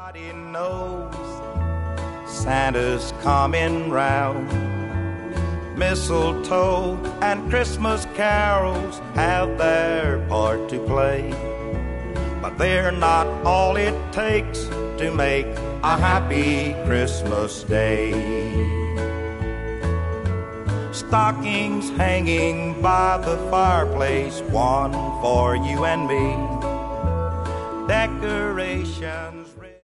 Everybody knows Santa's coming round. Mistletoe and Christmas carols have their part to play, but they're not all it takes to make a happy Christmas day. Stockings hanging by the fireplace, one for you and me. Decorations